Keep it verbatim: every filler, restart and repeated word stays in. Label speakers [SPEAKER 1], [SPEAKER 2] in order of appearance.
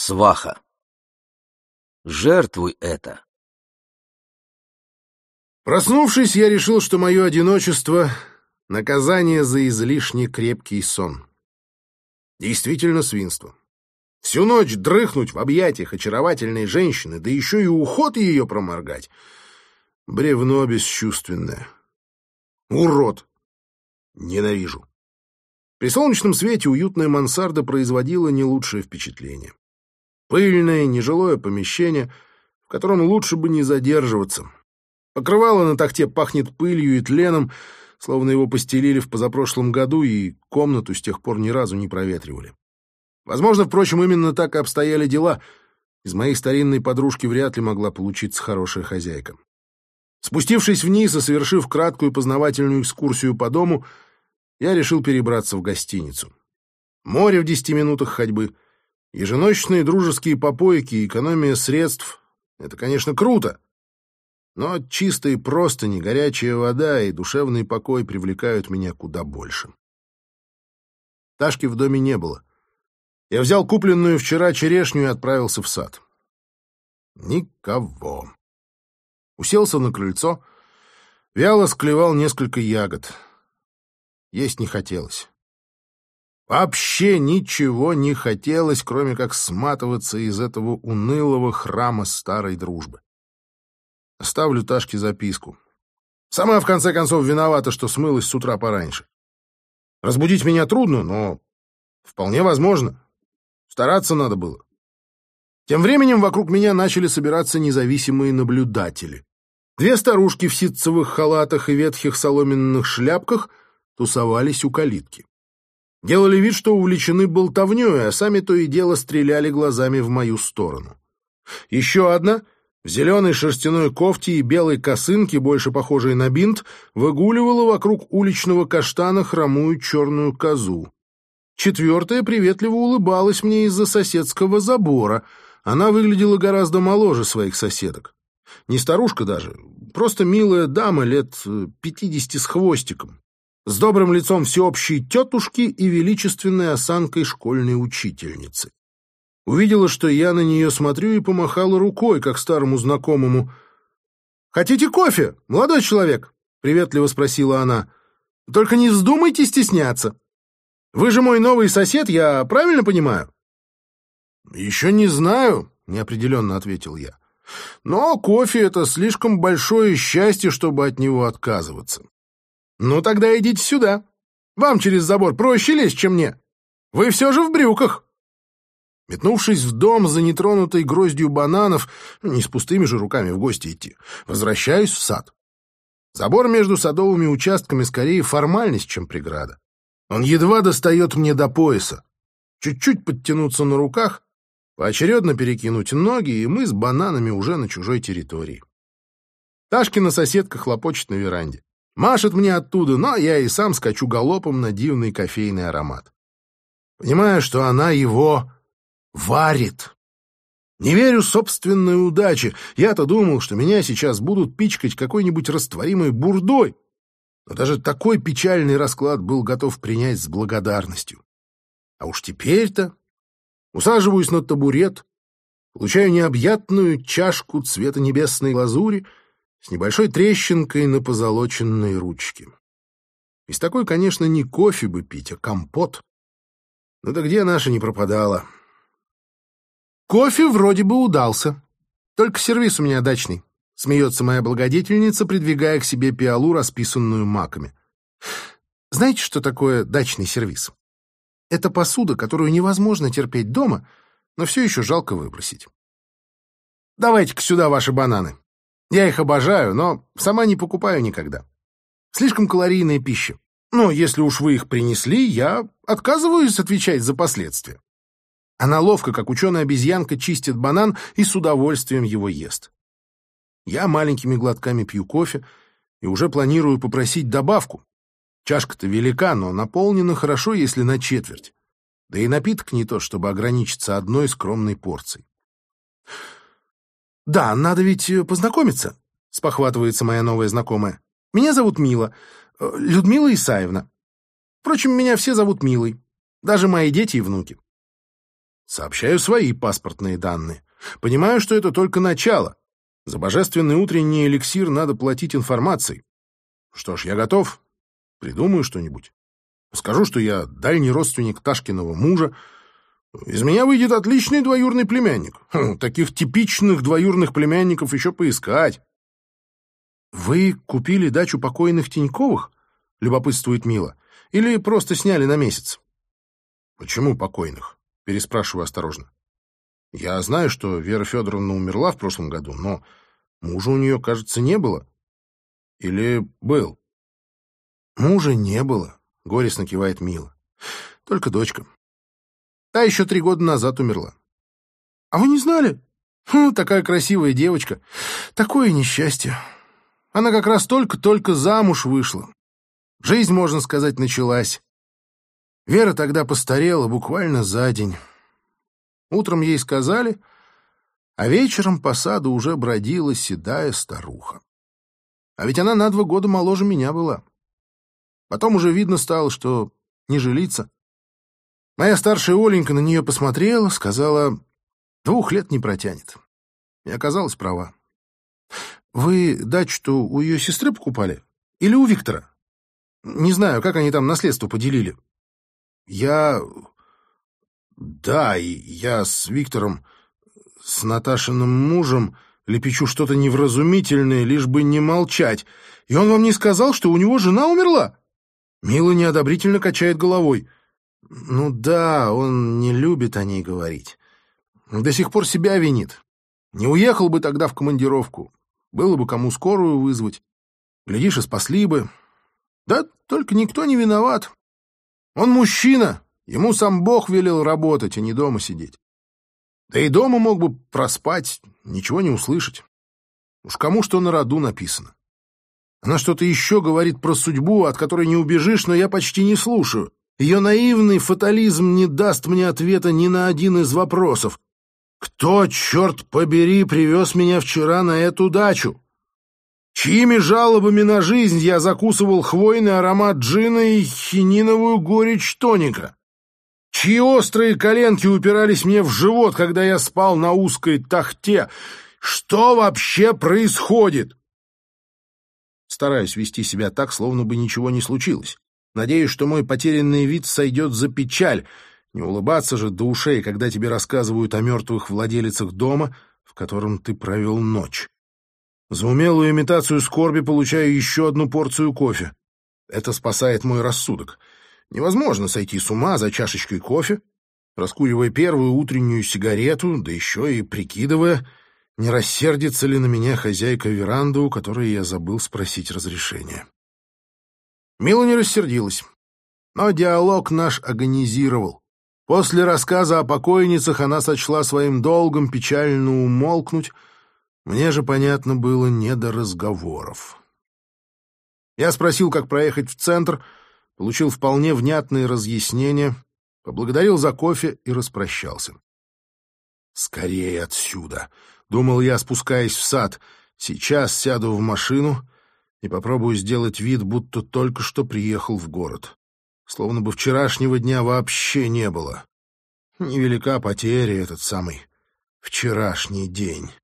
[SPEAKER 1] Сваха. Жертвуй это.
[SPEAKER 2] Проснувшись, я решил, что мое одиночество — наказание за излишне крепкий сон. Действительно свинство. Всю ночь дрыхнуть в объятиях очаровательной женщины, да еще и уход ее проморгать. Бревно бесчувственное. Урод. Ненавижу. При солнечном свете уютная мансарда производила не лучшее впечатление. Пыльное, нежилое помещение, в котором лучше бы не задерживаться. Покрывало на тахте пахнет пылью и тленом, словно его постелили в позапрошлом году и комнату с тех пор ни разу не проветривали. Возможно, впрочем, именно так и обстояли дела. Из моей старинной подружки вряд ли могла получиться хорошая хозяйка. Спустившись вниз и совершив краткую познавательную экскурсию по дому, я решил перебраться в гостиницу. Море в десяти минутах ходьбы, еженочные дружеские попойки и экономия средств — это, конечно, круто. Но чистые простыни, горячая вода и душевный покой привлекают меня куда больше. Ташки в доме не было. Я взял купленную вчера черешню и отправился в сад. Никого. Уселся на крыльцо, вяло склевал несколько ягод. Есть не хотелось. Вообще ничего не хотелось, кроме как сматываться из этого унылого храма старой дружбы. Оставлю Ташке записку. Сама, в конце концов, виновата, что смылась с утра пораньше. Разбудить меня трудно, но вполне возможно. Стараться надо было. Тем временем вокруг меня начали собираться независимые наблюдатели. Две старушки в ситцевых халатах и ветхих соломенных шляпках тусовались у калитки. Делали вид, что увлечены болтовнёй, а сами то и дело стреляли глазами в мою сторону. Еще одна, в зеленой шерстяной кофте и белой косынке, больше похожей на бинт, выгуливала вокруг уличного каштана хромую черную козу. Четвертая приветливо улыбалась мне из-за соседского забора. Она выглядела гораздо моложе своих соседок. Не старушка даже, просто милая дама лет пятидесяти с хвостиком, с добрым лицом всеобщей тетушки и величественной осанкой школьной учительницы. Увидела, что я на нее смотрю, и помахала рукой, как старому знакомому. «Хотите кофе, молодой человек?» — приветливо спросила она. «Только не вздумайте стесняться. Вы же мой новый сосед, я правильно понимаю?» «Еще не знаю», — неопределенно ответил я. «Но кофе — это слишком большое счастье, чтобы от него отказываться». «Ну, тогда идите сюда. Вам через забор проще лезть, чем мне. Вы все же в брюках». Метнувшись в дом за нетронутой гроздью бананов, не с пустыми же руками в гости идти, возвращаюсь в сад. Забор между садовыми участками скорее формальность, чем преграда. Он едва достает мне до пояса. Чуть-чуть подтянуться на руках, поочередно перекинуть ноги, и мы с бананами уже на чужой территории. Ташкина соседка хлопочет на веранде. Машет мне оттуда, но я и сам скачу галопом на дивный кофейный аромат. Понимаю, что она его варит. Не верю собственной удаче. Я-то думал, что меня сейчас будут пичкать какой-нибудь растворимой бурдой. Но даже такой печальный расклад был готов принять с благодарностью. А уж теперь-то усаживаюсь на табурет, получаю необъятную чашку цвета небесной лазури с небольшой трещинкой на позолоченной ручке. Из такой, конечно, не кофе бы пить, а компот. Ну да где наша не пропадала? Кофе вроде бы удался. Только сервиз у меня дачный. Смеется моя благодетельница, придвигая к себе пиалу, расписанную маками. Знаете, что такое дачный сервиз? Это посуда, которую невозможно терпеть дома, но все еще жалко выбросить. Давайте-ка сюда ваши бананы. Я их обожаю, но сама не покупаю никогда. Слишком калорийная пища. Но если уж вы их принесли, я отказываюсь отвечать за последствия. Она ловко, как ученая-обезьянка, чистит банан и с удовольствием его ест. Я маленькими глотками пью кофе и уже планирую попросить добавку. Чашка-то велика, но наполнена хорошо, если на четверть. Да и напиток не то, чтобы ограничиться одной скромной порцией. «Да, надо ведь познакомиться», — спохватывается моя новая знакомая. «Меня зовут Мила, Людмила Исаевна. Впрочем, меня все зовут Милой, даже мои дети и внуки». Сообщаю свои паспортные данные. Понимаю, что это только начало. За божественный утренний эликсир надо платить информацией. Что ж, я готов. Придумаю что-нибудь. Скажу, что я дальний родственник Ташкиного мужа. Из меня выйдет отличный двоюродный племянник. Хм, таких типичных двоюродных племянников еще поискать. «Вы купили дачу покойных Тиньковых?» — любопытствует Мила. «Или просто сняли на месяц?» «Почему покойных?» — переспрашиваю осторожно. «Я знаю, что Вера Федоровна умерла в прошлом году, но мужа у нее, кажется, не было. Или был?» «Мужа не было», — горестно кивает Мила. «Только дочка. Та еще три года назад умерла». «А вы не знали? Хм, такая красивая девочка. Такое несчастье. Она как раз только-только замуж вышла. Жизнь, можно сказать, началась. Вера тогда постарела буквально за день. Утром ей сказали, а вечером по саду уже бродила седая старуха. А ведь она на два года моложе меня была. Потом уже видно стало, что не жилится. Моя старшая Оленька на нее посмотрела, сказала, двух лет не протянет. И оказалась права. Вы дачу-то у ее сестры покупали? Или у Виктора? Не знаю, как они там наследство поделили. Я... Да, и я с Виктором, с Наташиным мужем, лепечу что-то невразумительное, лишь бы не молчать. И он вам не сказал, что у него жена умерла? Мила неодобрительно качает головой. Ну да, он не любит о ней говорить. До сих пор себя винит. Не уехал бы тогда в командировку. Было бы кому скорую вызвать. Глядишь, и спасли бы. Да только никто не виноват. Он мужчина. Ему сам Бог велел работать, а не дома сидеть. Да и дома мог бы проспать, ничего не услышать. Уж кому что на роду написано. Она что-то еще говорит про судьбу, от которой не убежишь, но я почти не слушаю. Ее наивный фатализм не даст мне ответа ни на один из вопросов. Кто, черт побери, привез меня вчера на эту дачу? Чьими жалобами на жизнь я закусывал хвойный аромат джина и хининовую горечь тоника? Чьи острые коленки упирались мне в живот, когда я спал на узкой тахте? Что вообще происходит? Стараюсь вести себя так, словно бы ничего не случилось. Надеюсь, что мой потерянный вид сойдет за печаль. Не улыбаться же до ушей, когда тебе рассказывают о мертвых владелицах дома, в котором ты провел ночь. За умелую имитацию скорби получаю еще одну порцию кофе. Это спасает мой рассудок. Невозможно сойти с ума за чашечкой кофе, раскуривая первую утреннюю сигарету, да еще и прикидывая, не рассердится ли на меня хозяйка веранды, у которой я забыл спросить разрешения. Мила не рассердилась, но диалог наш агонизировал. После рассказа о покойницах она сочла своим долгом печально умолкнуть. Мне же, понятно, было не до разговоров. Я спросил, как проехать в центр, получил вполне внятные разъяснения, поблагодарил за кофе и распрощался. «Скорее отсюда!» — думал я, спускаясь в сад. «Сейчас сяду в машину и попробую сделать вид, будто только что приехал в город. Словно бы вчерашнего дня вообще не было. Невелика потеря этот самый вчерашний день».